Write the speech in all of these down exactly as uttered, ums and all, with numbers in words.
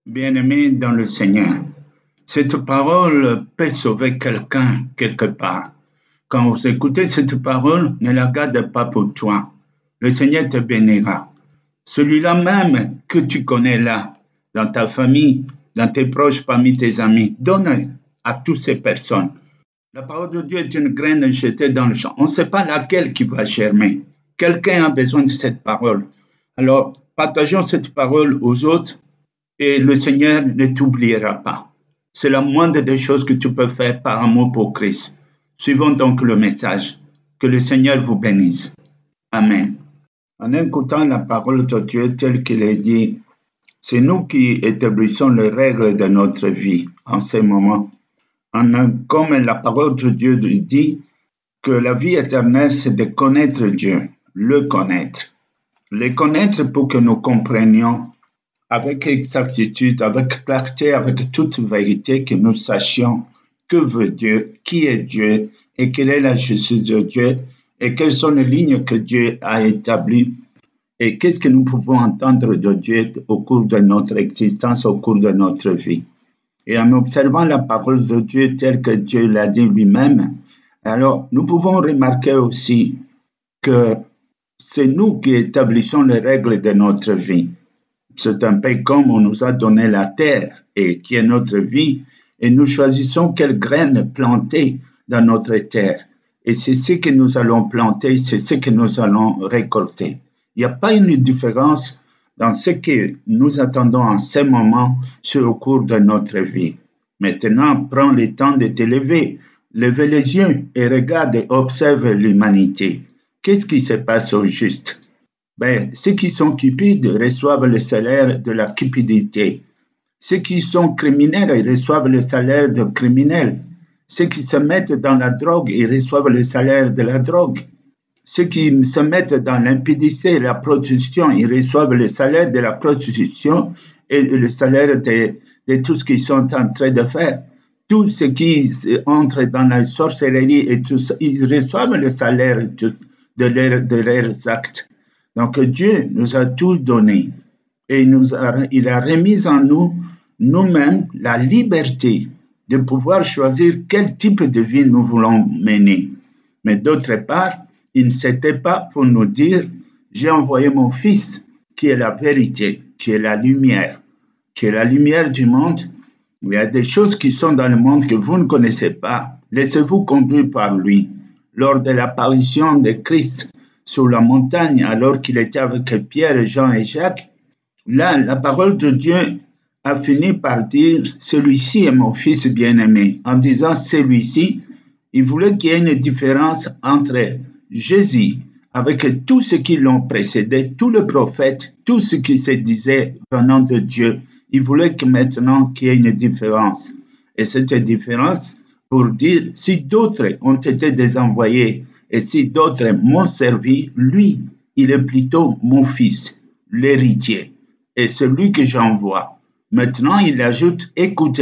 Bien-aimés dans le Seigneur, cette parole peut sauver quelqu'un quelque part. Quand vous écoutez cette parole, ne la garde pas pour toi. Le Seigneur te bénira. Celui-là même que tu connais là, dans ta famille, dans tes proches, parmi tes amis, donne à toutes ces personnes. La parole de Dieu est une graine jetée dans le champ. On ne sait pas laquelle qui va germer. Quelqu'un a besoin de cette parole. Alors, partageons cette parole aux autres et le Seigneur ne t'oubliera pas. C'est la moindre des choses que tu peux faire par amour pour Christ. Suivons donc le message. Que le Seigneur vous bénisse. Amen. En écoutant la parole de Dieu telle qu'il est dit, c'est nous qui établissons les règles de notre vie en ce moment. En, comme la parole de Dieu dit, que la vie éternelle, c'est de connaître Dieu, le connaître. Le connaître pour que nous comprenions avec exactitude, avec clarté, avec toute vérité, que nous sachions que veut Dieu, qui est Dieu et quelle est la justice de Dieu et quelles sont les lignes que Dieu a établies et qu'est-ce que nous pouvons entendre de Dieu au cours de notre existence, au cours de notre vie. Et en observant la parole de Dieu telle que Dieu l'a dit lui-même, alors nous pouvons remarquer aussi que c'est nous qui établissons les règles de notre vie. C'est un peu comme on nous a donné la terre et qui est notre vie, et nous choisissons quelles graines planter dans notre terre. Et c'est ce que nous allons planter, c'est ce que nous allons récolter. Il n'y a pas une différence dans ce que nous attendons en ce moment sur le cours de notre vie. Maintenant, prends le temps de te lever, levez les yeux et regarde et observe l'humanité. Qu'est-ce qui se passe au juste? Ben, ceux qui sont cupides reçoivent le salaire de la cupidité. Ceux qui sont criminels, ils reçoivent le salaire de criminels. Ceux qui se mettent dans la drogue, ils reçoivent le salaire de la drogue. Ceux qui se mettent dans l'impudicité et la prostitution, ils reçoivent le salaire de la prostitution et le salaire de, de tout ce qu'ils sont en train de faire. Tous ceux qui entrent dans la sorcellerie, et tout ça, ils reçoivent le salaire de, de, leur, de leurs actes. Donc Dieu nous a tout donné et il, nous a, il a remis en nous, nous-mêmes, la liberté de pouvoir choisir quel type de vie nous voulons mener. Mais d'autre part, il ne s'était pas pour nous dire, j'ai envoyé mon Fils qui est la vérité, qui est la lumière, qui est la lumière du monde. Il y a des choses qui sont dans le monde que vous ne connaissez pas. Laissez-vous conduire par lui. Lors de l'apparition de Christ sur la montagne, alors qu'il était avec Pierre, Jean et Jacques, là, la parole de Dieu a fini par dire « Celui-ci est mon Fils bien-aimé ». En disant « celui-ci », il voulait qu'il y ait une différence entre Jésus, avec tous ceux qui l'ont précédé, tous les prophètes, tout ce qui se disait venant de Dieu. Il voulait que maintenant qu'il y ait une différence. Et cette différence pour dire « si d'autres ont été désenvoyés, et si d'autres m'ont servi, lui, il est plutôt mon fils, l'héritier, et celui que j'envoie. » Maintenant, il ajoute « écoutez-les »,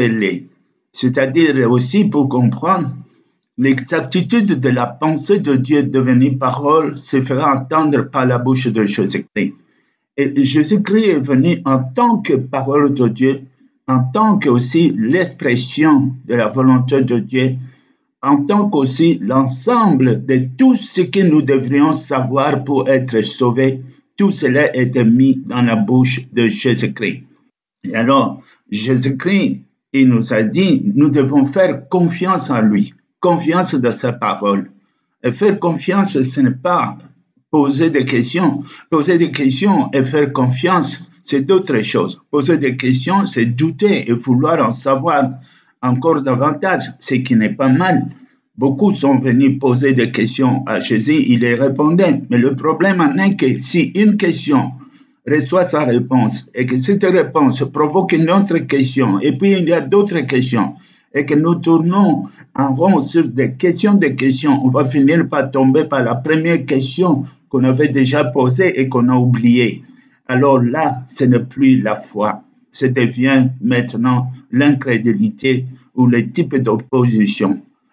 c'est-à-dire aussi pour comprendre l'exactitude de la pensée de Dieu devenue parole se fera entendre par la bouche de Jésus-Christ. Et Jésus-Christ est venu en tant que parole de Dieu, en tant qu'aussi l'expression de la volonté de Dieu, en tant qu'aussi l'ensemble de tout ce que nous devrions savoir pour être sauvés, tout cela est mis dans la bouche de Jésus-Christ. Et alors, Jésus-Christ, il nous a dit, nous devons faire confiance en lui, confiance dans sa parole. Et faire confiance, ce n'est pas poser des questions. Poser des questions et faire confiance, c'est d'autres choses. Poser des questions, c'est douter et vouloir en savoir encore davantage, ce qui n'est pas mal. Beaucoup sont venus poser des questions à Jésus, il les répondait. Mais le problème en est que si une question reçoit sa réponse et que cette réponse provoque une autre question, et puis il y a d'autres questions, et que nous tournons en rond sur des questions des questions, on va finir par tomber par la première question qu'on avait déjà posée et qu'on a oubliée. Alors là, ce n'est plus la foi, ça devient maintenant l'incrédulité ou le type d'opposition.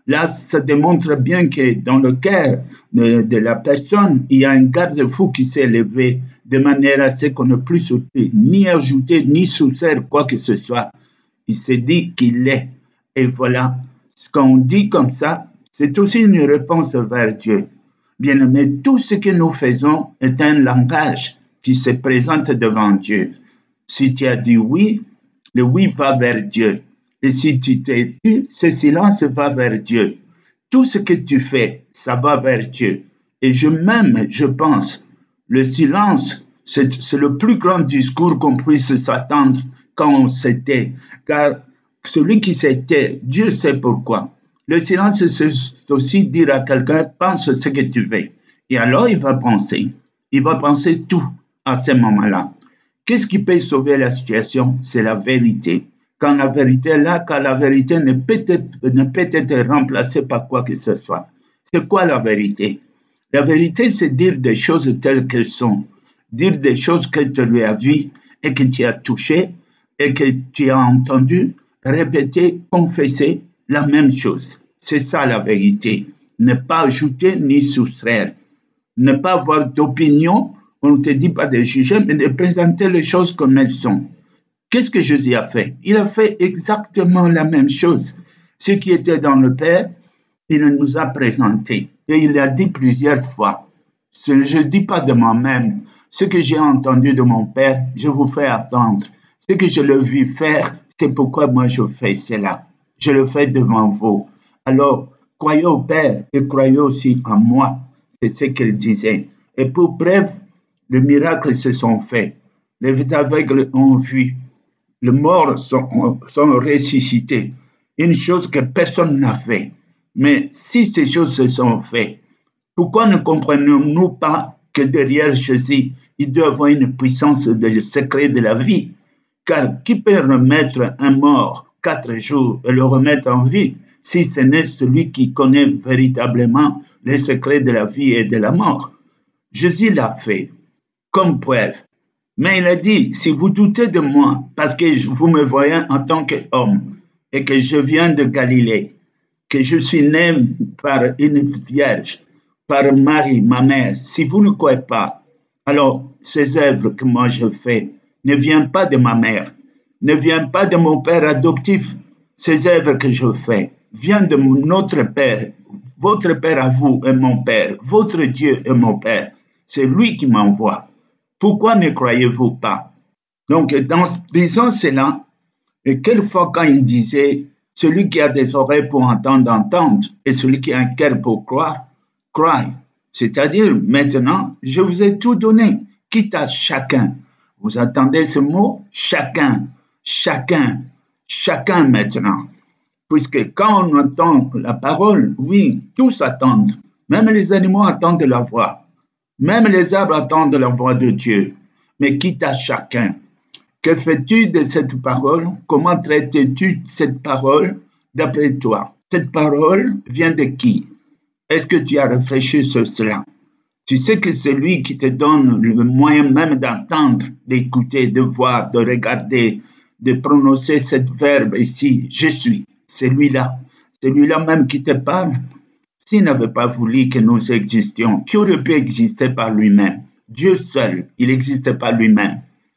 Là, ça démontre bien que dans le cœur de, de la personne, il y a un garde-fou qui s'est élevé de manière à ce qu'on ne puisse sauter, ni ajouter, ni soustraire quoi que ce soit. Il s'est dit qu'il est. Et voilà, quand on dit comme ça, c'est aussi une réponse vers Dieu. Bien-aimé, tout ce que nous faisons est un langage qui se présente devant Dieu. Si tu as dit oui, le oui va vers Dieu. Et si tu t'es dit, ce silence va vers Dieu. Tout ce que tu fais, ça va vers Dieu. Et je même, je pense, le silence, c'est, c'est le plus grand discours qu'on puisse s'attendre quand on se tait. Car celui qui se tait, Dieu sait pourquoi. Le silence, c'est aussi dire à quelqu'un, pense ce que tu veux. Et alors, il va penser. Il va penser tout à ce moment-là. Qu'est-ce qui peut sauver la situation? C'est la vérité. Quand la vérité est là, quand la vérité ne peut être, ne peut être remplacée par quoi que ce soit. C'est quoi la vérité? La vérité, c'est dire des choses telles qu'elles sont. Dire des choses que tu lui as vues et que tu as touchées et que tu as entendu, répéter, confesser la même chose. C'est ça la vérité. Ne pas ajouter ni soustraire. Ne pas avoir d'opinion. On ne te dit pas de juger, mais de présenter les choses comme elles sont. Qu'est-ce que Jésus a fait? Il a fait exactement la même chose. Ce qui était dans le Père, il nous a présenté. Et il a dit plusieurs fois, je ne dis pas de moi-même, ce que j'ai entendu de mon Père, je vous fais attendre. Ce que je le vis faire, c'est pourquoi moi je fais cela. Je le fais devant vous. Alors, croyez au Père et croyez aussi en moi. C'est ce qu'il disait. Et pour bref, les miracles se sont faits. Les aveugles ont vu. Les morts sont, sont ressuscités. Une chose que personne n'a fait. Mais si ces choses se sont faites, pourquoi ne comprenons-nous pas que derrière Jésus, il doit avoir une puissance de secret de la vie? Car qui peut remettre un mort quatre jours et le remettre en vie si ce n'est celui qui connaît véritablement les secrets de la vie et de la mort? Jésus l'a fait comme preuve. Mais il a dit, si vous doutez de moi, parce que vous me voyez en tant qu'homme, et que je viens de Galilée, que je suis né par une vierge, par Marie, ma mère, si vous ne croyez pas, alors ces œuvres que moi je fais ne viennent pas de ma mère, ne viennent pas de mon père adoptif. Ces œuvres que je fais viennent de notre Père, votre Père à vous est mon Père, votre Dieu est mon Père. C'est lui qui m'envoie. Pourquoi ne croyez-vous pas? Donc, dans disant cela, et quelquefois quand il disait, celui qui a des oreilles pour entendre, entendre, et celui qui a un cœur pour croire, croire. C'est-à-dire, maintenant, je vous ai tout donné, quitte à chacun. Vous entendez ce mot? Chacun, chacun, chacun maintenant. Puisque quand on entend la parole, oui, tous attendent. Même les animaux attendent la voix. Même les arbres attendent la voix de Dieu. Mais quitte à chacun. Que fais-tu de cette parole? Comment traites-tu cette parole d'après toi? Cette parole vient de qui? Est-ce que tu as réfléchi sur cela? Tu sais que c'est lui qui te donne le moyen même d'entendre, d'écouter, de voir, de regarder, de prononcer ce verbe ici, je suis. C'est lui-là. C'est lui-là même qui te parle. S'il n'avait pas voulu que nous existions, qui aurait pu exister par lui-même? Dieu seul, il n'existait pas lui-même.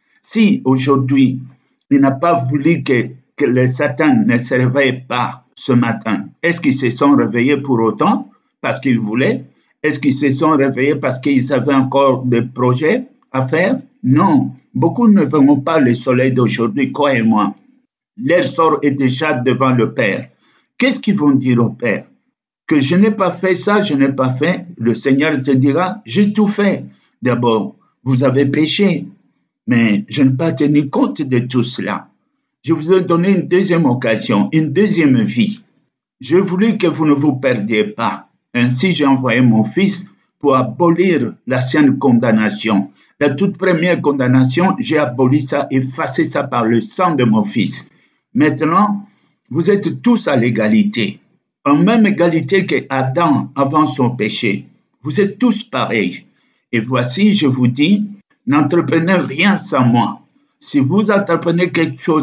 Si aujourd'hui, il n'a pas voulu que, que les Satan ne se réveillent pas ce matin, est-ce qu'ils se sont réveillés pour autant parce qu'ils voulaient? Est-ce qu'ils se sont réveillés parce qu'ils avaient encore des projets à faire? Non. Beaucoup ne verront pas le soleil d'aujourd'hui, croyez-moi. Leur sort est déjà devant le Père. Qu'est-ce qu'ils vont dire au Père? Que je n'ai pas fait ça, je n'ai pas fait. Le Seigneur te dira, j'ai tout fait. D'abord, vous avez péché, mais je n'ai pas tenu compte de tout cela. Je vous ai donné une deuxième occasion, une deuxième vie. Je voulais que vous ne vous perdiez pas. Ainsi, j'ai envoyé mon fils pour abolir l'ancienne condamnation. La toute première condamnation, j'ai aboli ça, effacé ça par le sang de mon fils. Maintenant, vous êtes tous à l'égalité. En même égalité qu'Adam avant son péché. Vous êtes tous pareils. Et voici, je vous dis, n'entreprenez rien sans moi. Si vous entreprenez quelque chose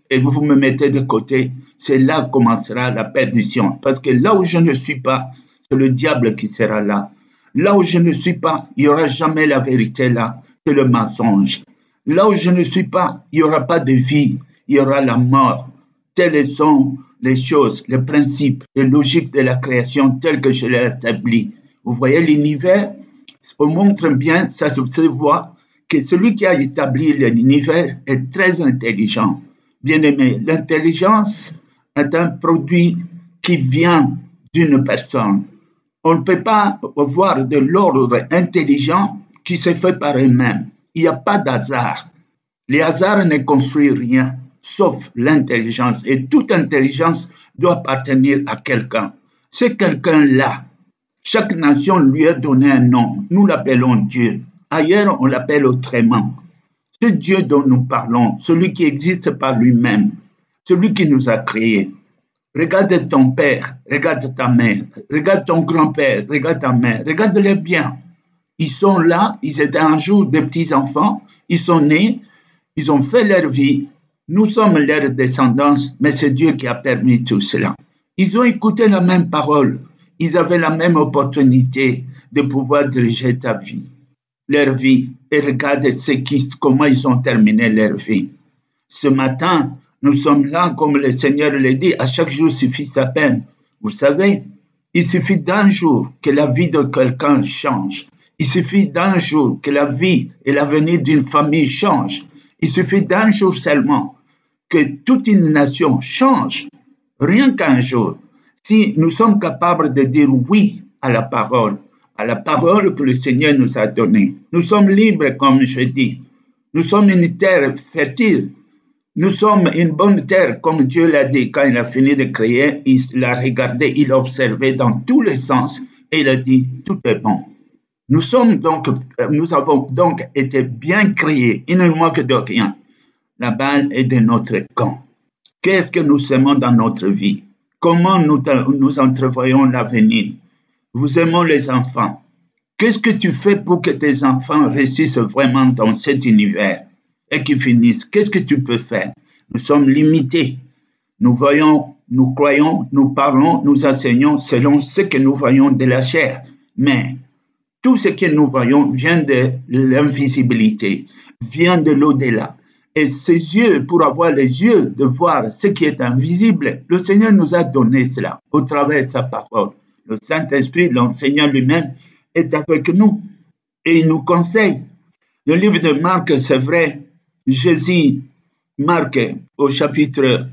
et vous me mettez de côté, c'est là que commencera la perdition. Parce que là où je ne suis pas, c'est le diable qui sera là. Là où je ne suis pas, il n'y aura jamais la vérité là, c'est le mensonge. Là où je ne suis pas, il n'y aura pas de vie, il y aura la mort. Telles sont les choses, les principes, les logiques de la création telles que je l'ai établi. Vous voyez l'univers, on montre bien, ça se voit, que celui qui a établi l'univers est très intelligent. Bien aimé, l'intelligence est un produit qui vient d'une personne. On ne peut pas avoir de l'ordre intelligent qui se fait par eux-mêmes. Il n'y a pas d'hasard. Les hasards ne construisent rien, sauf l'intelligence. Et toute intelligence doit appartenir à quelqu'un. C'est quelqu'un-là. Chaque nation lui a donné un nom. Nous l'appelons Dieu. Ailleurs, on l'appelle autrement. Ce Dieu dont nous parlons, celui qui existe par lui-même, celui qui nous a créés. Regarde ton père, regarde ta mère, regarde ton grand-père, regarde ta mère, regarde-les bien. Ils sont là, ils étaient un jour des petits-enfants, ils sont nés, ils ont fait leur vie. Nous sommes leur descendance, mais c'est Dieu qui a permis tout cela. Ils ont écouté la même parole, ils avaient la même opportunité de pouvoir diriger ta vie, leur vie, et regarde ce qui, comment ils ont terminé leur vie. Ce matin, nous sommes là, comme le Seigneur le dit, à chaque jour suffit sa peine. Vous savez, il suffit d'un jour que la vie de quelqu'un change. Il suffit d'un jour que la vie et l'avenir d'une famille changent. Il suffit d'un jour seulement que toute une nation change. Rien qu'un jour. Si nous sommes capables de dire oui à la parole, à la parole que le Seigneur nous a donnée, nous sommes libres, comme je dis. Nous sommes une terre fertile. Nous sommes une bonne terre, comme Dieu l'a dit. Quand il a fini de créer, il l'a regardé, il l'a observé dans tous les sens et il a dit, tout est bon. Nous sommes donc, nous avons donc été bien créés, il ne manque de rien. La balle est de notre camp. Qu'est-ce que nous semons dans notre vie? Comment nous, nous entrevoyons l'avenir? Vous aimons les enfants. Qu'est-ce que tu fais pour que tes enfants réussissent vraiment dans cet univers et qu'ils finissent? Qu'est-ce que tu peux faire? Nous sommes limités. Nous voyons, nous croyons, nous parlons, nous enseignons selon ce que nous voyons de la chair. Mais tout ce que nous voyons vient de l'invisibilité, vient de l'au-delà. Et ces yeux, pour avoir les yeux de voir ce qui est invisible, le Seigneur nous a donné cela au travers de sa parole. Le Saint-Esprit, l'enseignant lui-même, est avec nous et il nous conseille. Le livre de Marc, c'est vrai, Jésus, Marc, au chapitre,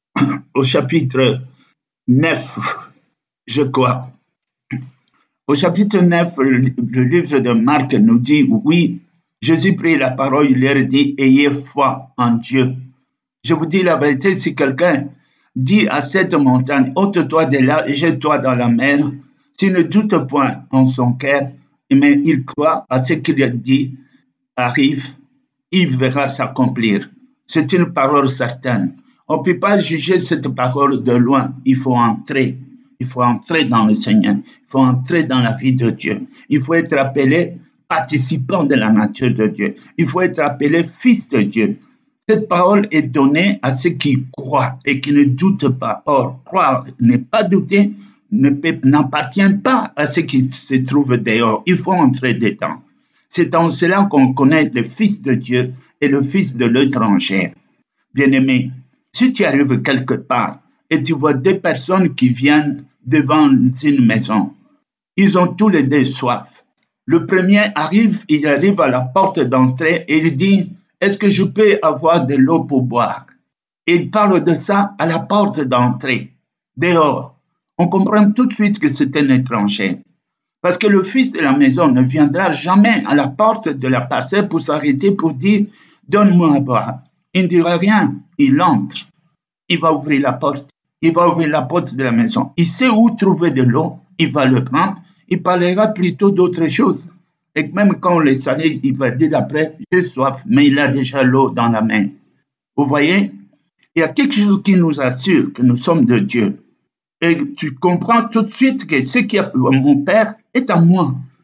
au chapitre neuf, je crois. Au chapitre neuf, le livre de Marc nous dit, oui, Jésus prit la parole, il leur dit, ayez foi en Dieu. Je vous dis la vérité, si quelqu'un dit à cette montagne, ôte-toi de là, jette-toi dans la mer, s'il ne doute point en son cœur, mais il croit à ce qu'il a dit, arrive, il verra s'accomplir. C'est une parole certaine. On ne peut pas juger cette parole de loin, il faut entrer. Il faut entrer dans le Seigneur, il faut entrer dans la vie de Dieu. Il faut être appelé participant de la nature de Dieu. Il faut être appelé fils de Dieu. Cette parole est donnée à ceux qui croient et qui ne doutent pas. Or, croire, ne pas douter, ne peut, n'appartient pas à ceux qui se trouvent dehors. Il faut entrer dedans. C'est en cela qu'on connaît le Fils de Dieu et le Fils de l'étranger. Bien-aimé, si tu arrives quelque part et tu vois deux personnes qui viennent devant une maison, ils ont tous les deux soif. Le premier arrive, il arrive à la porte d'entrée et il dit « Est-ce que je peux avoir de l'eau pour boire ?» Et il parle de ça à la porte d'entrée, dehors. On comprend tout de suite que c'est un étranger. Parce que le fils de la maison ne viendra jamais à la porte de la parcelle pour s'arrêter pour dire « Donne-moi à boire ». Il ne dira rien, il entre. Il va ouvrir la porte. Il va ouvrir la porte de la maison. Il sait où trouver de l'eau, il va le prendre. Il parlera plutôt d'autre chose. Et même quand on le salue, il va dire après, j'ai soif, mais il a déjà l'eau dans la main. Vous voyez, il y a quelque chose qui nous assure que nous sommes de Dieu. Et tu comprends tout de suite que ce qui est mon Père est à moi.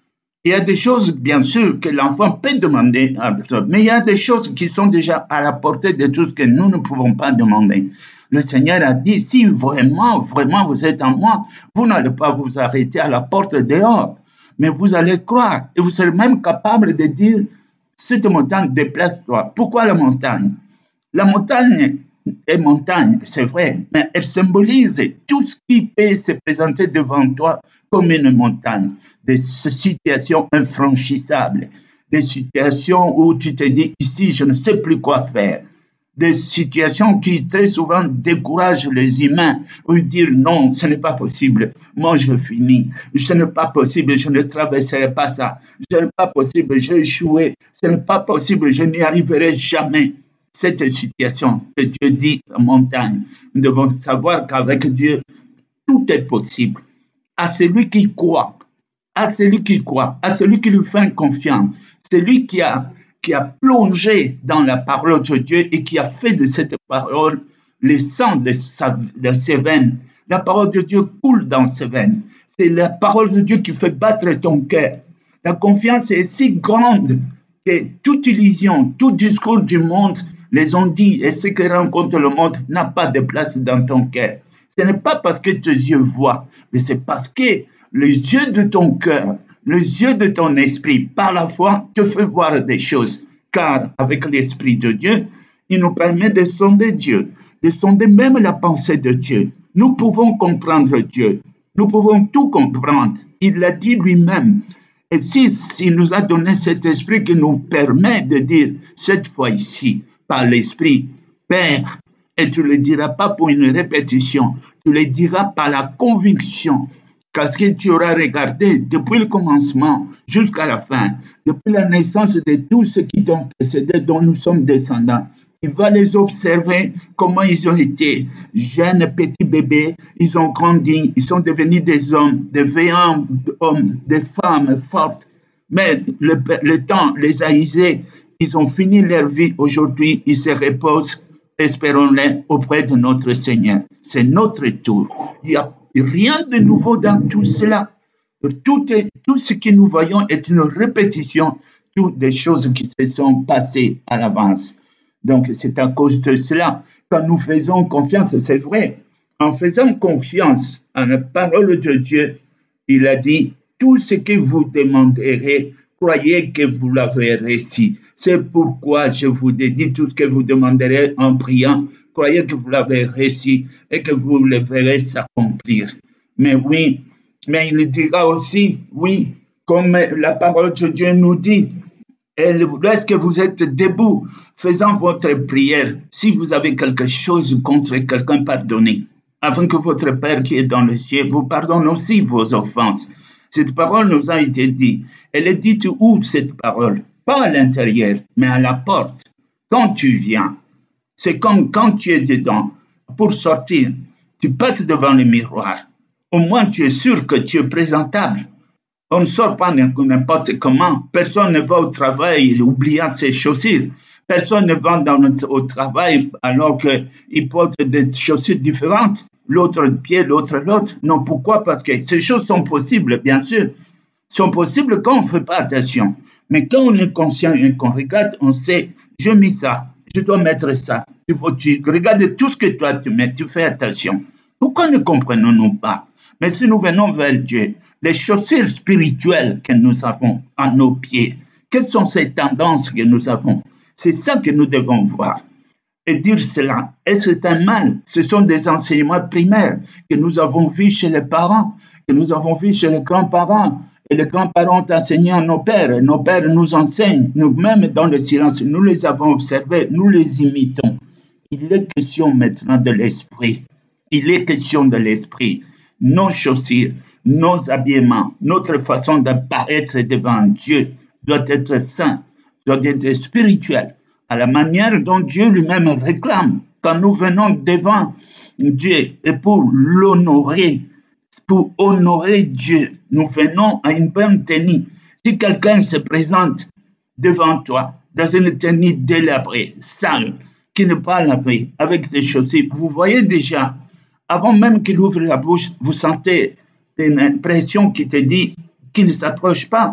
Il y a des choses, bien sûr, que l'enfant peut demander à l'autre, mais il y a des choses qui sont déjà à la portée de tout ce que nous ne pouvons pas demander. Le Seigneur a dit, si vraiment, vraiment vous êtes en moi, vous n'allez pas vous arrêter à la porte dehors, mais vous allez croire et vous serez même capable de dire, cette montagne, déplace-toi. Pourquoi la montagne? La montagne est montagne, c'est vrai, mais elle symbolise tout ce qui peut se présenter devant toi comme une montagne, des situations infranchissables, des situations où tu te dis, ici, je ne sais plus quoi faire. Des situations qui très souvent découragent les humains, ou dire non, ce n'est pas possible, moi je finis, ce n'est pas possible, je ne traverserai pas ça, ce n'est pas possible, j'ai échoué, ce n'est pas possible, je n'y arriverai jamais. Cette situation que Dieu dit montagne, nous devons savoir qu'avec Dieu, tout est possible. À celui qui croit, à celui qui croit, à celui qui lui fait confiance, celui qui a qui a plongé dans la parole de Dieu et qui a fait de cette parole le sang de, sa, de ses veines. La parole de Dieu coule dans ses veines. C'est la parole de Dieu qui fait battre ton cœur. La confiance est si grande que toute illusion, tout discours du monde, les ont dit, et ce que rencontre le monde n'a pas de place dans ton cœur. Ce n'est pas parce que tes yeux voient, mais c'est parce que les yeux de ton cœur, les yeux de ton esprit, par la foi, te fait voir des choses. Car avec l'Esprit de Dieu, il nous permet de sonder Dieu, de sonder même la pensée de Dieu. Nous pouvons comprendre Dieu. Nous pouvons tout comprendre. Il l'a dit lui-même. Et si il nous a donné cet esprit qui nous permet de dire, cette fois ici, par l'Esprit, Père, et tu ne le diras pas pour une répétition, tu le diras par la conviction, parce que tu auras regardé depuis le commencement jusqu'à la fin, depuis la naissance de tous ceux qui t'ont précédé, dont nous sommes descendants. Tu vas les observer, comment ils ont été jeunes, petits bébés, ils ont grandi, ils sont devenus des hommes, des vaillants hommes, des femmes fortes. Mais le, le temps les a usés, ils ont fini leur vie. Aujourd'hui, ils se reposent, espérons-les, auprès de notre Seigneur. C'est notre tour. Il y a rien de nouveau dans tout cela. Tout, est, tout ce que nous voyons est une répétition, toutes des choses qui se sont passées à l'avance. Donc, c'est à cause de cela, quand nous faisons confiance, c'est vrai, en faisant confiance à la parole de Dieu, il a dit, tout ce que vous demanderez, croyez que vous l'avez reçu. C'est pourquoi je vous ai dit tout ce que vous demanderez en priant, croyez que vous l'avez reçu et que vous le verrez s'accomplir. Mais oui, mais il dira aussi, oui, comme la parole de Dieu nous dit, et lorsque vous êtes debout, faisant votre prière, si vous avez quelque chose contre quelqu'un, pardonnez, afin que votre Père qui est dans le ciel vous pardonne aussi vos offenses. Cette parole nous a été dite. Elle est dite où, cette parole? Pas à l'intérieur, mais à la porte. Quand tu viens, c'est comme quand tu es dedans. Pour sortir, tu passes devant le miroir. Au moins, tu es sûr que tu es présentable. On ne sort pas n'importe comment. Personne ne va au travail oubliant ses chaussures. Personne ne va dans le, au travail alors qu'il porte des chaussures différentes. L'autre pied, l'autre l'autre. Non, pourquoi? Parce que ces choses sont possibles, bien sûr. Sont possibles quand on ne fait pas attention. Mais quand on est conscient et qu'on regarde, on sait, je mets ça, je dois mettre ça. Tu, tu regardes tout ce que toi tu mets, tu fais attention. Pourquoi ne comprenons-nous pas? Mais si nous venons vers Dieu, les chaussures spirituelles que nous avons à nos pieds, quelles sont ces tendances que nous avons? C'est ça que nous devons voir. Et dire cela, est-ce que c'est un mal? Ce sont des enseignements primaires que nous avons vus chez les parents, que nous avons vus chez les grands-parents. Et les grands-parents ont enseigné à nos pères. Et nos pères nous enseignent. Nous-mêmes, dans le silence, nous les avons observés, nous les imitons. Il est question maintenant de l'esprit. Il est question de l'esprit. Nos chaussures, nos habillements, notre façon d'apparaître devant Dieu doit être sain, doit être spirituel, à la manière dont Dieu lui-même réclame. Quand nous venons devant Dieu et pour l'honorer, pour honorer Dieu, nous venons à une bonne tenue. Si quelqu'un se présente devant toi dans une tenue délabrée, sale, qui n'est pas lavée, avec des chaussures, vous voyez déjà, avant même qu'il ouvre la bouche, vous sentez une impression qui te dit qu'il ne s'approche pas.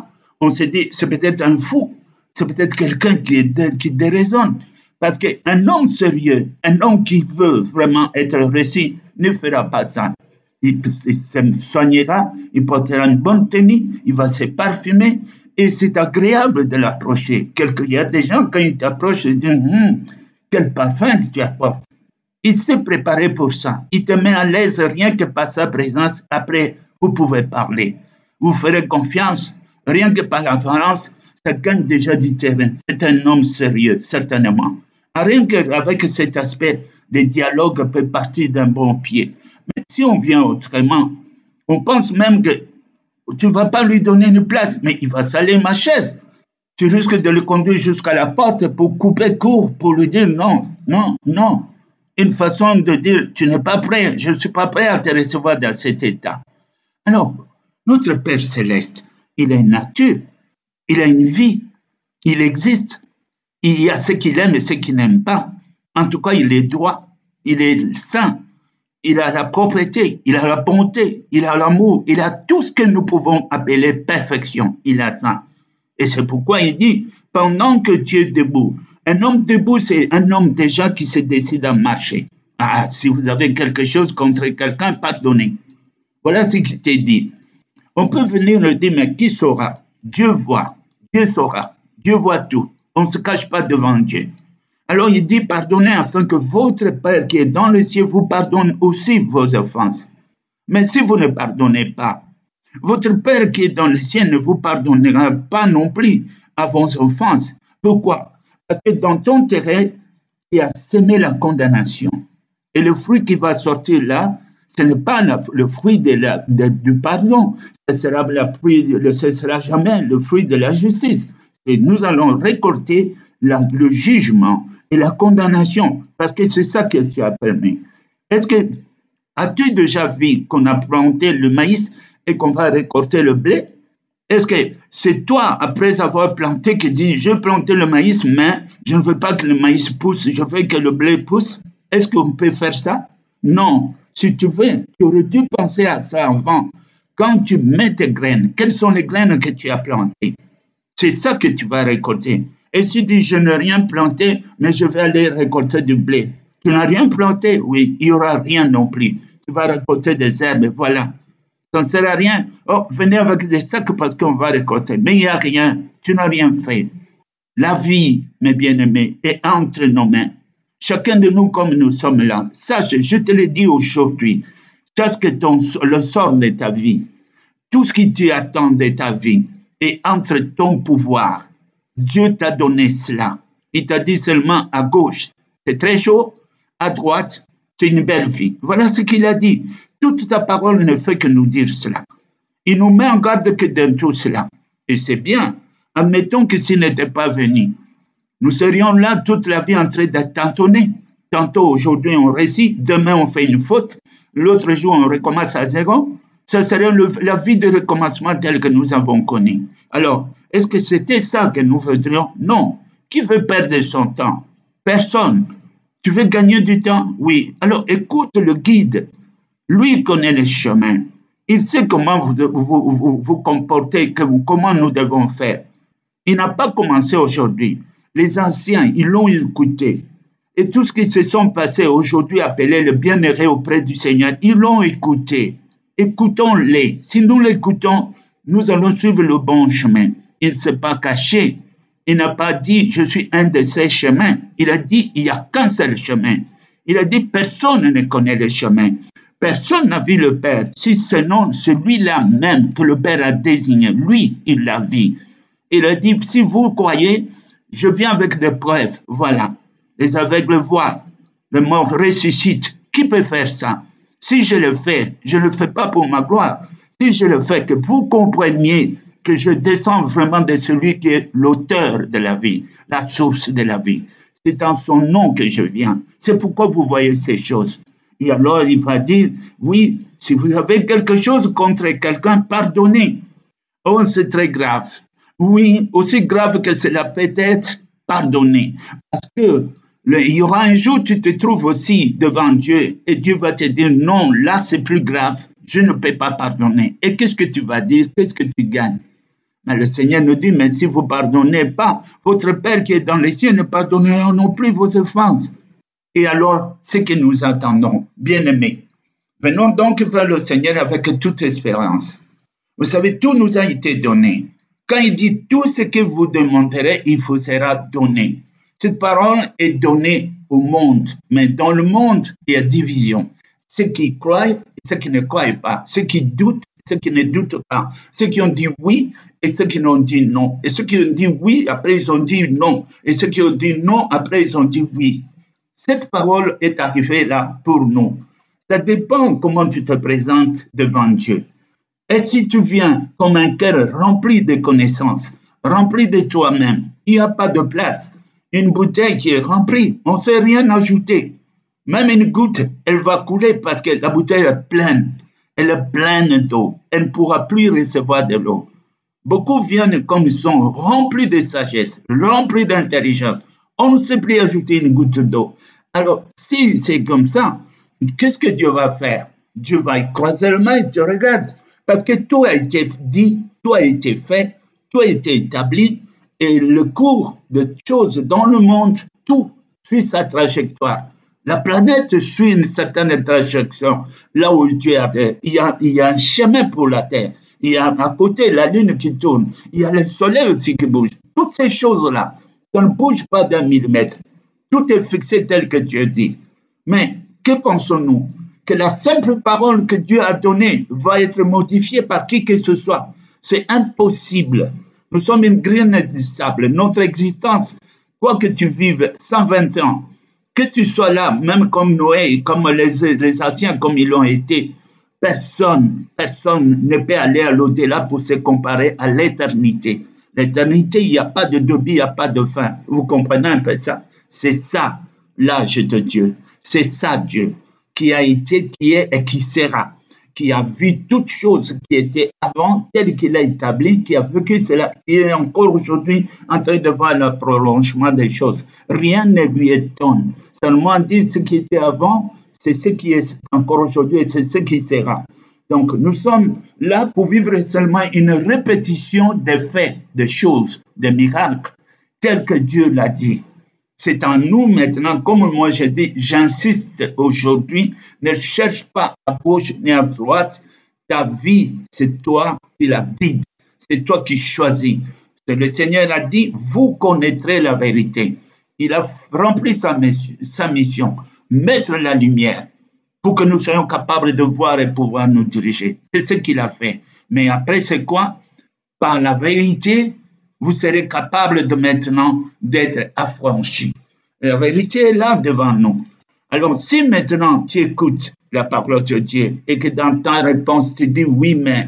on se dit, c'est peut-être un fou, c'est peut-être quelqu'un qui, est, qui déraisonne. Parce qu'un homme sérieux, un homme qui veut vraiment être reçu, ne fera pas ça. Il, il se soignera, il portera une bonne tenue, il va se parfumer, et c'est agréable de l'approcher. Il y a des gens, quand ils t'approchent, ils disent hm, quel parfum que tu apportes. Il s'est préparé pour ça. Il te met à l'aise rien que par sa présence. Après, vous pouvez parler. Vous ferez confiance. Rien que par l'apparence, ça gagne déjà du terrain. C'est un homme sérieux, certainement. Rien qu'avec cet aspect, le dialogue peut partir d'un bon pied. Mais si on vient autrement, on pense même que tu ne vas pas lui donner une place, mais il va saler ma chaise. Tu risques de le conduire jusqu'à la porte pour couper court, pour lui dire non, non, non. Une façon de dire, tu n'es pas prêt, je ne suis pas prêt à te recevoir dans cet état. Alors, notre Père Céleste, il a une nature, il a une vie, il existe. Il y a ce qu'il aime et ce qu'il n'aime pas. En tout cas, il est droit, il est saint, il a la propreté, il a la bonté, il a l'amour, il a tout ce que nous pouvons appeler perfection. Il a ça. Et c'est pourquoi il dit, pendant que Dieu est debout, un homme debout, c'est un homme déjà qui se décide à marcher. Ah, si vous avez quelque chose contre quelqu'un, pardonnez. Voilà ce qui t'est dit. On peut venir le dire, mais qui saura? Dieu voit, Dieu saura, Dieu voit tout. On ne se cache pas devant Dieu. Alors il dit, pardonnez afin que votre Père qui est dans le ciel vous pardonne aussi vos offenses. Mais si vous ne pardonnez pas, votre Père qui est dans le ciel ne vous pardonnera pas non plus à vos offenses. Pourquoi? Parce que dans ton terrain, tu as semé la condamnation. Et le fruit qui va sortir là, ce n'est pas la, le fruit de la, de, du pardon. Ce sera, la fruit, ce sera jamais le fruit de la justice. Et nous allons récolter la, le jugement et la condamnation. Parce que c'est ça que tu as permis. Est-ce que, as-tu déjà vu qu'on a planté le maïs et qu'on va récolter le blé? Est-ce que c'est toi, après avoir planté, qui dis, je plantais le maïs, mais je ne veux pas que le maïs pousse, je veux que le blé pousse? Est-ce qu'on peut faire ça? Non. Si tu veux, tu aurais dû penser à ça avant. Quand tu mets tes graines, quelles sont les graines que tu as plantées? C'est ça que tu vas récolter. Et si tu dis, je n'ai rien planté, mais je vais aller récolter du blé. Tu n'as rien planté? Oui, il n'y aura rien non plus. Tu vas récolter des herbes, voilà. Ça ne sert à rien. Oh, venez avec des sacs parce qu'on va récolter. Mais il n'y a rien. Tu n'as rien fait. La vie, mes bien-aimés, est entre nos mains. Chacun de nous, comme nous sommes là, sache, je te le dis aujourd'hui, sache que ton, le sort de ta vie, tout ce qui t'attend de ta vie est entre ton pouvoir. Dieu t'a donné cela. Il t'a dit seulement à gauche, c'est très chaud, à droite, c'est une belle vie. Voilà ce qu'il a dit. Toute ta parole ne fait que nous dire cela. Il nous met en garde que dans tout cela. Et c'est bien. Admettons que s'il n'était pas venu, nous serions là toute la vie en train d'être tantonnés. Tantôt aujourd'hui on récite, demain on fait une faute, l'autre jour on recommence à zéro. Ce serait le, la vie de recommencement telle que nous avons connue. Alors, est-ce que c'était ça que nous voudrions? Non. Qui veut perdre son temps? Personne. Tu veux gagner du temps? Oui. Alors écoute le guide. Lui connaît les chemins. Il sait comment vous vous, vous, vous comportez, que, comment nous devons faire. Il n'a pas commencé aujourd'hui. Les anciens, ils l'ont écouté. Et tout ce qui se sont passés aujourd'hui, appelés le bienheureux auprès du Seigneur, ils l'ont écouté. Écoutons-les. Si nous l'écoutons, nous allons suivre le bon chemin. Il ne s'est pas caché. Il n'a pas dit, je suis un de ces chemins. Il a dit, il n'y a qu'un seul chemin. Il a dit, personne ne connaît le chemin. Personne n'a vu le Père, si sinon celui-là même que le Père a désigné. Lui, il l'a vu. Il a dit, si vous croyez, je viens avec des preuves. Voilà. Les aveugles voient, les morts ressuscitent. Qui peut faire ça? Si je le fais, je ne le fais pas pour ma gloire. Si je le fais, que vous compreniez que je descends vraiment de celui qui est l'auteur de la vie, la source de la vie. C'est dans son nom que je viens. C'est pourquoi vous voyez ces choses. Et alors, il va dire, oui, si vous avez quelque chose contre quelqu'un, pardonnez. Oh, c'est très grave. Oui, aussi grave que cela peut être, pardonnez. Parce que le, il y aura un jour, tu te trouves aussi devant Dieu et Dieu va te dire, non, là c'est plus grave, je ne peux pas pardonner. Et qu'est-ce que tu vas dire? Qu'est-ce que tu gagnes? Mais le Seigneur nous dit, mais si vous ne pardonnez pas, votre Père qui est dans les cieux ne pardonnera non plus vos offenses. Et alors, ce que nous attendons, bien-aimés, venons donc vers le Seigneur avec toute espérance. Vous savez, tout nous a été donné. Quand il dit tout ce que vous demanderez, il vous sera donné. Cette parole est donnée au monde, mais dans le monde, il y a division. Ceux qui croient et ceux qui ne croient pas, ceux qui doutent et ceux qui ne doutent pas, ceux qui ont dit oui et ceux qui ont dit non. Et ceux qui ont dit oui, après ils ont dit non. Et ceux qui ont dit non, après ils ont dit oui. Cette parole est arrivée là pour nous. Ça dépend comment tu te présentes devant Dieu. Et si tu viens comme un cœur rempli de connaissances, rempli de toi-même, il n'y a pas de place. Une bouteille qui est remplie, on ne sait rien ajouter. Même une goutte, elle va couler parce que la bouteille est pleine. Elle est pleine d'eau. Elle ne pourra plus recevoir de l'eau. Beaucoup viennent comme ils sont remplis de sagesse, remplis d'intelligence. On ne sait plus ajouter une goutte d'eau. Alors, si c'est comme ça, qu'est-ce que Dieu va faire? Dieu va croiser le main et te regarde. Parce que tout a été dit, tout a été fait, tout a été établi. Et le cours de choses dans le monde, tout suit sa trajectoire. La planète suit une certaine trajectoire. Là où Dieu a, il y a, il y a un chemin pour la Terre. Il y a à côté la Lune qui tourne. Il y a le Soleil aussi qui bouge. Toutes ces choses-là, ça ne bouge pas d'un millimètre. Tout est fixé tel que Dieu dit. Mais que pensons-nous? Que la simple parole que Dieu a donnée va être modifiée par qui que ce soit. C'est impossible. Nous sommes une graine de sable. Notre existence, quoi que tu vives cent vingt ans, que tu sois là, même comme Noé, comme les, les anciens, comme ils l'ont été, personne, personne ne peut aller à l'au-delà pour se comparer à l'éternité. L'éternité, il n'y a pas de début, il n'y a pas de fin. Vous comprenez un peu ça? C'est ça, l'âge de Dieu. C'est ça, Dieu, qui a été, qui est et qui sera, qui a vu toutes choses qui étaient avant, tel qu'il a établi, qui a vécu cela, qui est encore aujourd'hui en train de voir le prolongement des choses. Rien ne lui étonne. Seulement dit ce qui était avant, c'est ce qui est encore aujourd'hui et c'est ce qui sera. Donc, nous sommes là pour vivre seulement une répétition des faits, des choses, des miracles, tels que Dieu l'a dit. C'est en nous maintenant, comme moi je dis, j'insiste aujourd'hui, ne cherche pas à gauche ni à droite. Ta vie, c'est toi qui la guides. C'est toi qui choisis. Le Seigneur a dit, vous connaîtrez la vérité. Il a rempli sa mission, sa mission, mettre la lumière pour que nous soyons capables de voir et pouvoir nous diriger. C'est ce qu'il a fait. Mais après, c'est quoi? Par la vérité, vous serez capable de maintenant d'être affranchis. La vérité est là devant nous. Alors, si maintenant tu écoutes la parole de Dieu et que dans ta réponse tu dis oui, mais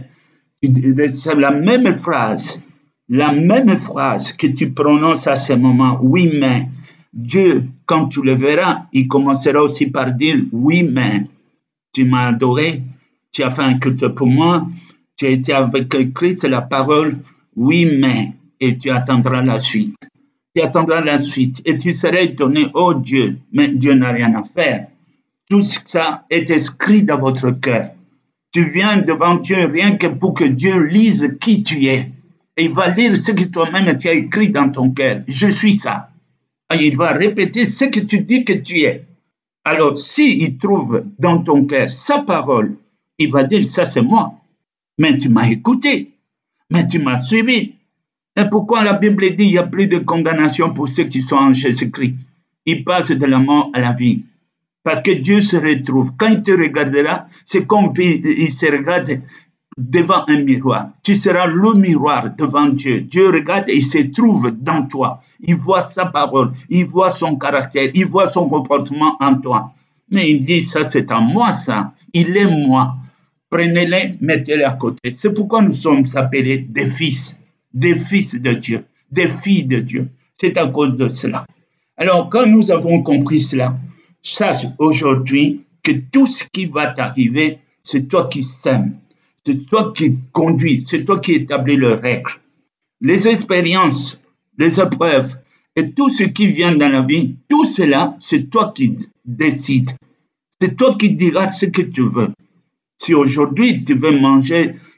c'est la même phrase, la même phrase que tu prononces à ce moment, oui, mais Dieu, quand tu le verras, il commencera aussi par dire oui, mais tu m'as adoré, tu as fait un culte pour moi, tu as été avec Christ, la parole, oui, mais, et tu attendras la suite. Tu attendras la suite et tu seras étonné, oh Dieu, mais Dieu n'a rien à faire. Tout ça est écrit dans votre cœur. Tu viens devant Dieu rien que pour que Dieu lise qui tu es. Et il va lire ce que toi-même tu as écrit dans ton cœur. Je suis ça. Et il va répéter ce que tu dis que tu es. Alors, s'il trouve dans ton cœur sa parole, il va dire, ça c'est moi. Mais tu m'as écouté. Mais tu m'as suivi. Et pourquoi la Bible dit qu'il n'y a plus de condamnation pour ceux qui sont en Jésus-Christ? Ils passent de la mort à la vie. Parce que Dieu se retrouve. Quand il te regardera, c'est comme il se regarde devant un miroir. Tu seras le miroir devant Dieu. Dieu regarde et il se trouve dans toi. Il voit sa parole, il voit son caractère, il voit son comportement en toi. Mais il dit, ça c'est en moi ça. Il est moi. Prenez-les, mettez-les à côté. C'est pourquoi nous sommes appelés des fils. Des fils de Dieu, des filles de Dieu. C'est à cause de cela. Alors, quand nous avons compris cela, sache aujourd'hui que tout ce qui va t'arriver, c'est toi qui sèmes, c'est toi qui conduis, c'est toi qui établis les règles. Les expériences, les épreuves et tout ce qui vient dans la vie, tout cela, c'est toi qui décides. C'est toi qui diras ce que tu veux. Si aujourd'hui tu veux manger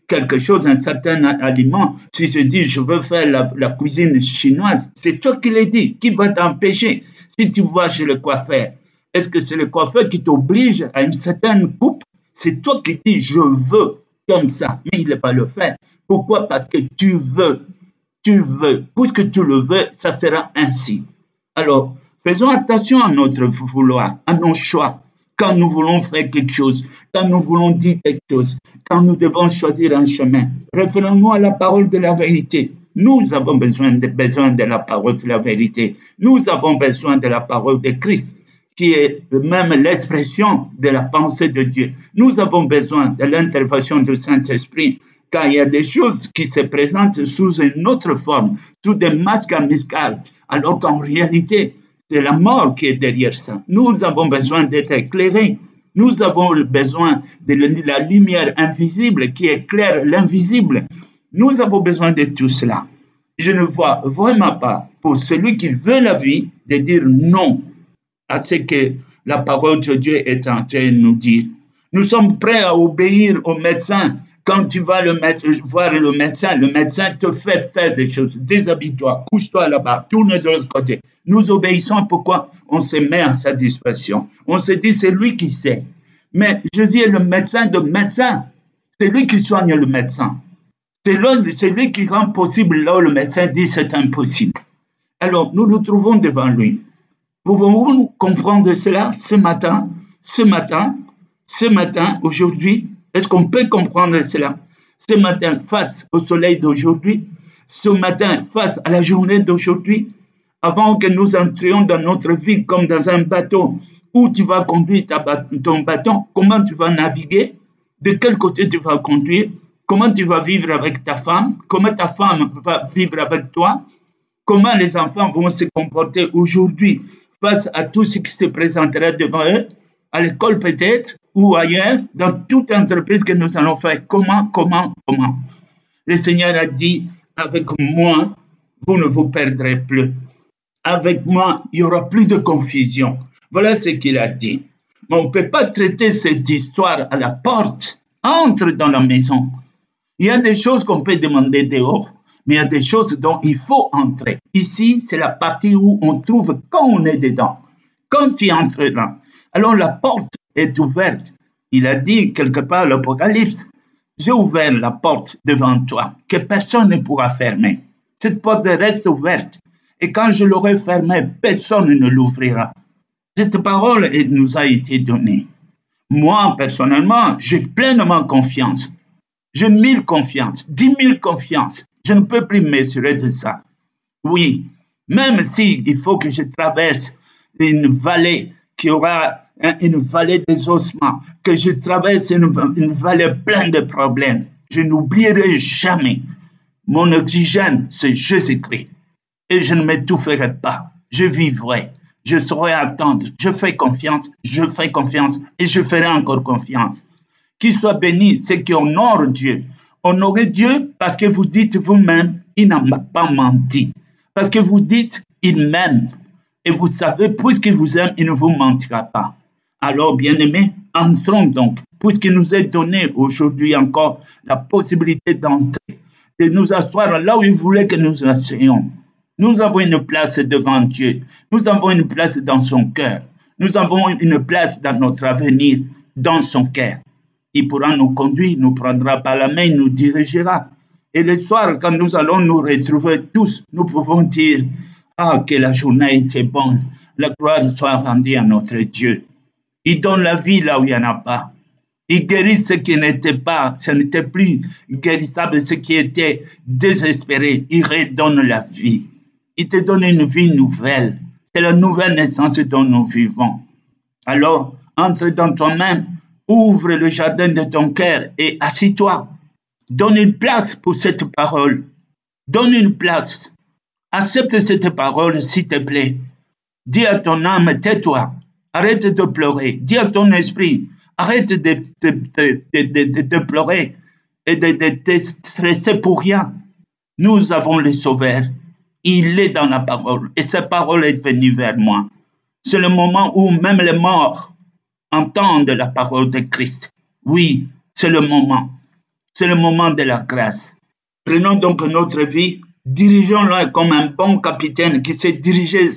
quelque chose, un certain aliment, si je dis je veux faire la, la cuisine chinoise, c'est toi qui l'as dit. Qui va t'empêcher? Si tu vas chez le coiffeur, est-ce que c'est le coiffeur qui t'oblige à une certaine coupe? C'est toi qui dis je veux comme ça, mais il va le faire. Pourquoi? Parce que tu veux. Tu veux. Puisque tu le veux, ça sera ainsi. Alors, faisons attention à notre vouloir, à nos choix. Quand nous voulons faire quelque chose, quand nous voulons dire quelque chose, quand nous devons choisir un chemin, référons-nous à la parole de la vérité. Nous avons besoin de, besoin de la parole de la vérité. Nous avons besoin de la parole de Christ, qui est même l'expression de la pensée de Dieu. Nous avons besoin de l'intervention du Saint-Esprit quand il y a des choses qui se présentent sous une autre forme, sous des masques amicales, alors qu'en réalité, c'est la mort qui est derrière ça. Nous avons besoin d'être éclairés. Nous avons besoin de la lumière invisible qui éclaire l'invisible. Nous avons besoin de tout cela. Je ne vois vraiment pas, pour celui qui veut la vie, de dire non à ce que la parole de Dieu est en train de nous dire. Nous sommes prêts à obéir au médecin. Quand tu vas le médecin, voir le médecin, le médecin te fait faire des choses. Déshabille-toi, couche-toi là-bas, tourne de l'autre côté. Nous obéissons. Pourquoi? On se met à sa disposition. On se dit, c'est lui qui sait. Mais Jésus est le médecin de médecin. C'est lui qui soigne le médecin. C'est lui, c'est lui qui rend possible là où le médecin dit c'est impossible. Alors, nous nous trouvons devant lui. Pouvons-nous comprendre cela ce matin, ce matin, ce matin, aujourd'hui? Est-ce qu'on peut comprendre cela? Ce matin, face au soleil d'aujourd'hui, ce matin, face à la journée d'aujourd'hui, avant que nous entrions dans notre vie comme dans un bateau, où tu vas conduire ta, ton bâton, comment tu vas naviguer, de quel côté tu vas conduire, comment tu vas vivre avec ta femme, comment ta femme va vivre avec toi, comment les enfants vont se comporter aujourd'hui face à tout ce qui se présentera devant eux, à l'école peut-être, ou ailleurs, dans toute entreprise que nous allons faire. Comment, comment, comment? Le Seigneur a dit, avec moi, vous ne vous perdrez plus. Avec moi, il n'y aura plus de confusion. Voilà ce qu'il a dit. Mais on ne peut pas traiter cette histoire à la porte. Entre dans la maison. Il y a des choses qu'on peut demander dehors, mais il y a des choses dont il faut entrer. Ici, c'est la partie où on trouve quand on est dedans. Quand tu entres là, alors la porte est ouverte. Il a dit quelque part à l'Apocalypse, j'ai ouvert la porte devant toi, que personne ne pourra fermer. Cette porte reste ouverte. Et quand je l'aurai fermée, personne ne l'ouvrira. Cette parole nous a été donnée. Moi, personnellement, j'ai pleinement confiance. J'ai mille confiance, dix mille confiance. Je ne peux plus mesurer de ça. Oui, même s'il faut que je traverse une vallée qui aura une vallée des ossements, que je traverse une, une vallée pleine de problèmes, je n'oublierai jamais. Mon oxygène, c'est Jésus-Christ. Et je ne m'étoufferai pas. Je vivrai. Je saurai attendre. Je fais confiance. Je fais confiance. Et je ferai encore confiance. Qu'il soit béni ceux qui honorent Dieu. Honorez Dieu parce que vous dites vous-même, il n'a pas menti. Parce que vous dites, il m'aime. Et vous savez, puisqu'il vous aime, il ne vous mentira pas. Alors, bien-aimés, entrons donc, puisqu'il nous est donné aujourd'hui encore la possibilité d'entrer, de nous asseoir là où il voulait que nous assoyons. Nous avons une place devant Dieu. Nous avons une place dans son cœur. Nous avons une place dans notre avenir, dans son cœur. Il pourra nous conduire, nous prendra par la main, nous dirigera. Et le soir, quand nous allons nous retrouver tous, nous pouvons dire, ah, que la journée était bonne. La gloire soit rendue à notre Dieu. Il donne la vie là où il n'y en a pas. Il guérit ce qui n'était pas, ce n'était plus guérissable, ce qui était désespéré. Il redonne la vie. Il te donne une vie nouvelle. C'est la nouvelle naissance dont nous vivons. Alors, entre dans toi-même, ouvre le jardin de ton cœur et assis-toi. Donne une place pour cette parole. Donne une place. Accepte cette parole, s'il te plaît. Dis à ton âme, tais-toi. Arrête de pleurer. Dis à ton esprit, arrête de, de, de, de, de, de pleurer et de, de te stresser pour rien. Nous avons le Sauveur. Il est dans la parole et sa parole est venue vers moi. C'est le moment où même les morts entendent la parole de Christ. Oui, c'est le moment. C'est le moment de la grâce. Prenons donc notre vie, dirigeons-la comme un bon capitaine qui sait diriger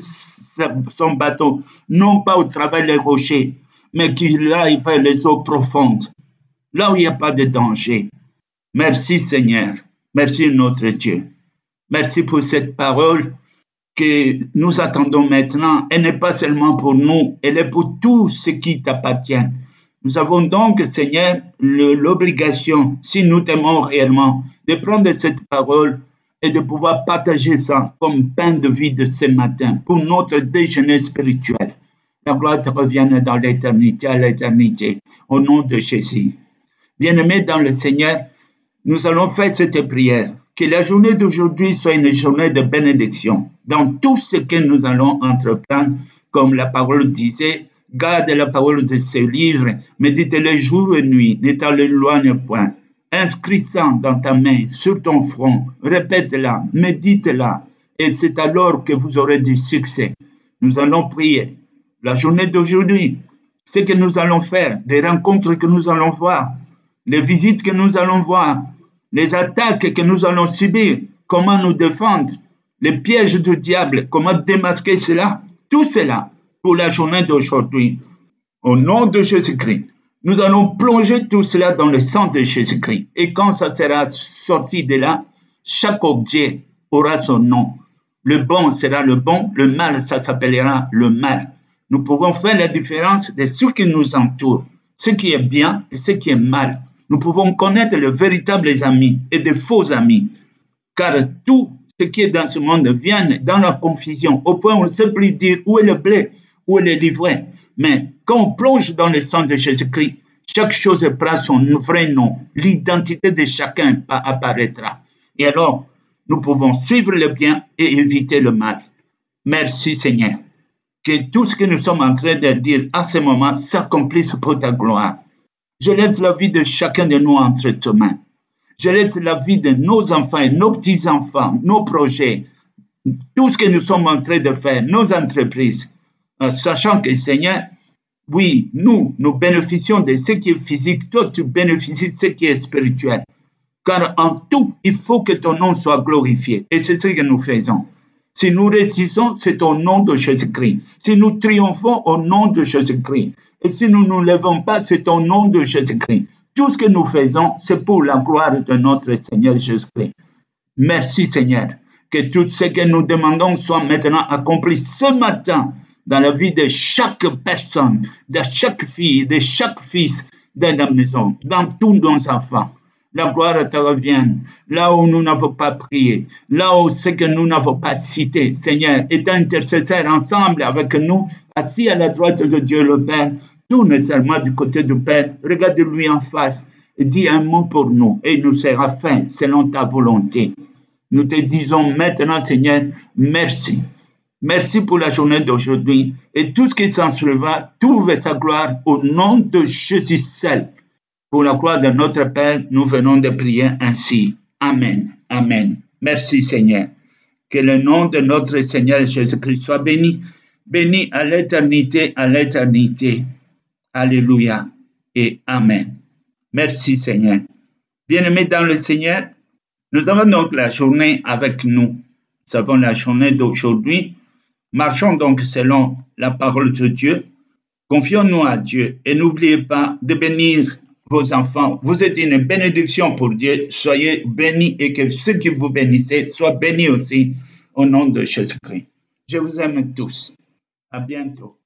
son bateau, non pas au travers des rochers, mais qui aille vers les eaux profondes, là où il n'y a pas de danger. Merci Seigneur, merci notre Dieu. Merci pour cette parole que nous attendons maintenant. Elle n'est pas seulement pour nous, elle est pour tous ceux qui t'appartiennent. Nous avons donc, Seigneur, le, l'obligation, si nous t'aimons réellement, de prendre cette parole et de pouvoir partager ça comme pain de vie de ce matin pour notre déjeuner spirituel. La gloire te revienne dans l'éternité, à l'éternité, au nom de Jésus. Bien-aimés dans le Seigneur, nous allons faire cette prière. Que la journée d'aujourd'hui soit une journée de bénédiction dans tout ce que nous allons entreprendre, comme la parole disait. Garde la parole de ce livre, médite-le jour et nuit, ne t'en éloigne point. Inscris ça dans ta main, sur ton front, répète-la, médite-la, et c'est alors que vous aurez du succès. Nous allons prier. La journée d'aujourd'hui, ce que nous allons faire, des rencontres que nous allons voir, les visites que nous allons voir, les attaques que nous allons subir, comment nous défendre, les pièges du diable, comment démasquer cela, tout cela pour la journée d'aujourd'hui. Au nom de Jésus-Christ, nous allons plonger tout cela dans le sang de Jésus-Christ. Et quand ça sera sorti de là, chaque objet aura son nom. Le bon sera le bon, le mal, ça s'appellera le mal. Nous pouvons faire la différence de ce qui nous entoure, ce qui est bien et ce qui est mal. Nous pouvons connaître les véritables amis et de faux amis, car tout ce qui est dans ce monde vient dans la confusion, au point où on ne sait plus dire où est le blé, où est le livret. Mais quand on plonge dans le sang de Jésus-Christ, chaque chose prend son vrai nom, l'identité de chacun apparaîtra. Et alors, nous pouvons suivre le bien et éviter le mal. Merci Seigneur, que tout ce que nous sommes en train de dire à ce moment s'accomplisse pour ta gloire. Je laisse la vie de chacun de nous entre tes mains. Je laisse la vie de nos enfants, nos petits-enfants, nos projets, tout ce que nous sommes en train de faire, nos entreprises, euh, sachant que Seigneur, oui, nous, nous bénéficions de ce qui est physique, toi tu bénéficies de ce qui est spirituel. Car en tout, il faut que ton nom soit glorifié. Et c'est ce que nous faisons. Si nous résistons, c'est au nom de Jésus-Christ. Si nous triomphons, au nom de Jésus-Christ. Et si nous ne nous levons pas, c'est au nom de Jésus-Christ. Tout ce que nous faisons, c'est pour la gloire de notre Seigneur Jésus-Christ. Merci Seigneur, que tout ce que nous demandons soit maintenant accompli ce matin dans la vie de chaque personne, de chaque fille, de chaque fils de la maison, dans tous nos enfants. La gloire te revienne, là où nous n'avons pas prié, là où ce que nous n'avons pas cité, Seigneur, est intercesseur ensemble avec nous, assis à la droite de Dieu le Père, tourne seulement du côté du Père, regarde-lui en face, et dis un mot pour nous, et il nous sera fait selon ta volonté. Nous te disons maintenant, Seigneur, merci. Merci pour la journée d'aujourd'hui, et tout ce qui s'en suivra, trouve sa gloire au nom de Jésus seul. Pour la gloire de notre Père, nous venons de prier ainsi. Amen. Amen. Merci Seigneur. Que le nom de notre Seigneur Jésus-Christ soit béni, béni à l'éternité, à l'éternité. Alléluia et Amen. Merci Seigneur. Bien-aimés dans le Seigneur, nous avons donc la journée avec nous. Nous avons la journée d'aujourd'hui. Marchons donc selon la parole de Dieu. Confions-nous à Dieu et n'oubliez pas de bénir vos enfants. Vous êtes une bénédiction pour Dieu. Soyez bénis et que ceux qui vous bénissez soient bénis aussi au nom de Jésus-Christ. Je vous aime tous. À bientôt.